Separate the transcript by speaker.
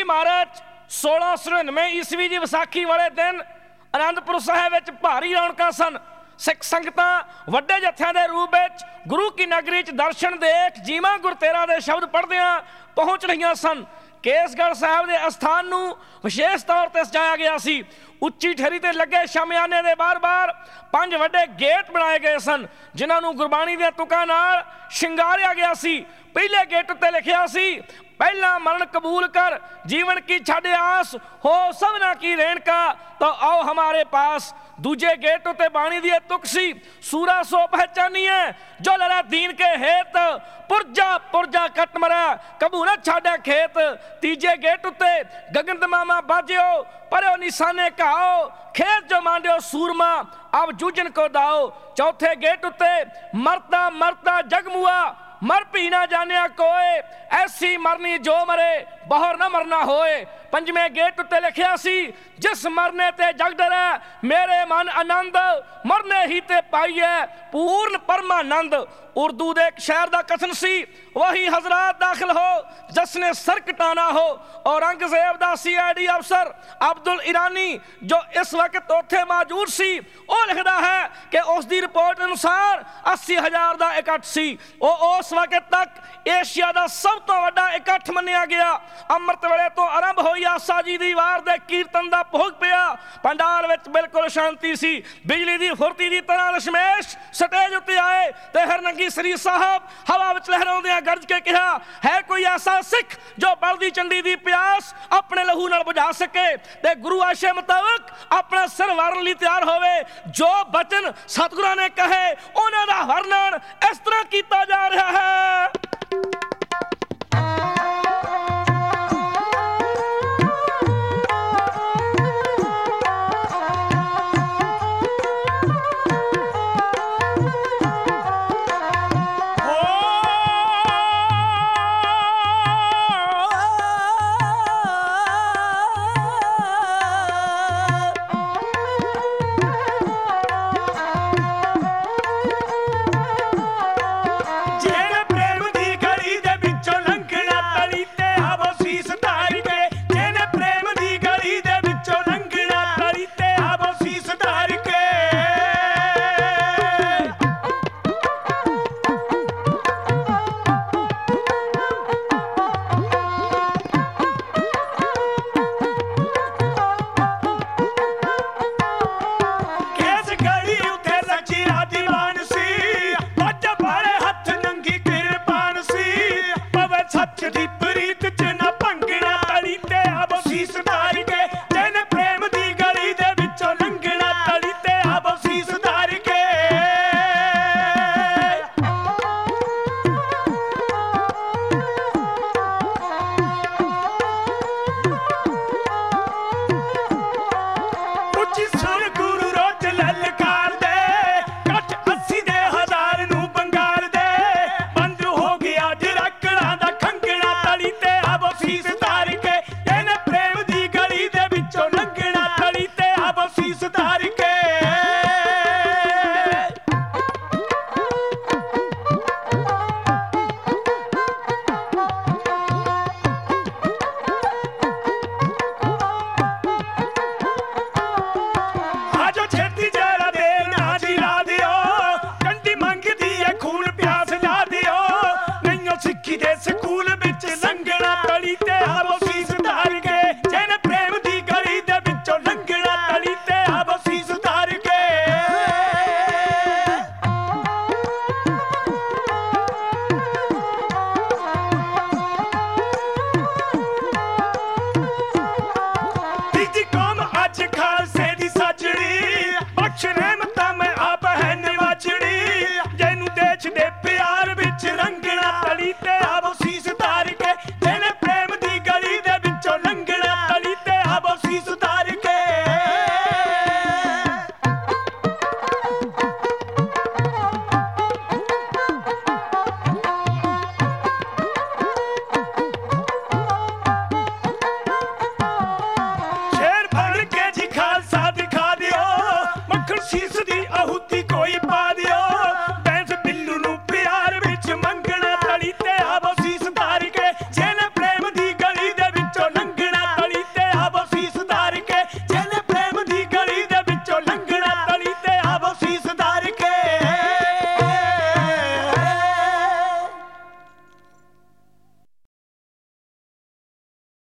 Speaker 1: March 1699 ਈਸਵੀ ਦੀ ਵਿਸਾਖੀ ਵਾਲੇ ਦਿਨ ਅਨੰਦਪੁਰ ਸਾਹਿਬ ਵਿੱਚ ਭਾਰੀ ਰੌਣਕਾਂ ਸਨ। ਸਿੱਖ ਸੰਗਤਾਂ ਵੱਡੇ ਜੱਥਿਆਂ ਦੇ ਰੂਪ ਵਿੱਚ ਗੁਰੂ ਕੀ ਨਗਰੀ 'ਚ ਦਰਸ਼ਨ ਦੇਖ ਜੀਵਾਂ ਗੁਰ ਤੇਰਾ ਦੇ ਸ਼ਬਦ ਪੜ੍ਹਦਿਆਂ ਪਹੁੰਚ ਰਹੀਆਂ ਸਨ। ਕੇਸਗੜ੍ਹ ਸਾਹਿਬ ਦੇ ਅਸਥਾਨ ਨੂੰ ਵਿਸ਼ੇਸ਼ ਤੌਰ 'ਤੇ ਸਜਾਇਆ ਗਿਆ ਸੀ। ਉੱਚੀ ਠੇਰੀ 'ਤੇ ਲੱਗੇ ਸ਼ਾਮਿਆਨੇ ਦੇ ਬਾਰ-ਬਾਰ 5 ਵੱਡੇ ਗੇਟ ਬਣਾਏ ਗਏ ਸਨ, ਜਿਨ੍ਹਾਂ ਨੂੰ ਗੁਰਬਾਣੀ ਦੀਆਂ ਤੁਕਾਂ ਨਾਲ ਸ਼ਿੰਗਾਰਿਆ ਗਿਆ ਸੀ। ਪਹਿਲੇ ਗੇਟ ਉੱਤੇ ਲਿਖਿਆ ਸੀ, ਪਹਿਲਾ ਮਰਨ ਕਬੂਲ ਕਰ, जीवन की छाड़े आस हो सबना की रेणका तो आओ हमारे पास। दूजे गेट उत्ते बाणी दी तुक सी, सूरा सो पहचानीए जो लड़ा दीन के हेत, पुरजा पुरजा कट मरा कबू न छाड़ा खेत। तीजे गेट उत्ते गगन तमामा बाजियो परो निशाने कहाओ, खेत जो मांडियो सूरमा अब जूझन को दाओ। चौथे गेट उत्ते मरता मरता जगमुआ मर भी ना जानिया कोए, ऐसी मरनी जो मरे बहुर न मरना होए। पंजवें गेट उत्ते लिखिया सी, जिस मरने ते जग डरे मेरे मन आनंद, मरने ही ते पाइए पूर्ण परमानंद। उर्दू दे एक शहर दा कथन सी, वही हजरात दाखिल हो जिसने सर कटाना हो। औरंगजेब दा CID अफसर अब्दुल ईरानी जो इस वक्त उत्थे मौजूद सी, वो लिखदा है कि उस दी रिपोर्ट अनुसार 80,000 दा इकट्ठ सी। वो उस वक्त तक एशिया दा सब तो वड्डा इकट्ठ मन्निया गया। अमृत वेले तो आरंभ होई आसा जी दी वार दे कीर्तन दा भोग पिया। पंडाल विच बिल्कुल शांति सी, बिजली दी फुर्ती दी तरह दशमेश स्टेज उत्ते आए ते हरनंगी सरी साहब हवा विच लहराउंदियां गरज के कहा, है कोई ऐसा सिख जो बलदी चंडी दी प्यास अपने लहू नाल बुझा सके ते गुरु आशे मुताबिक अपना सिर वारन लई तैयार होवे। जो बचन सतगुरां ने कहे उन्हां दा वर्णन इस तरह कीता जा रहा है।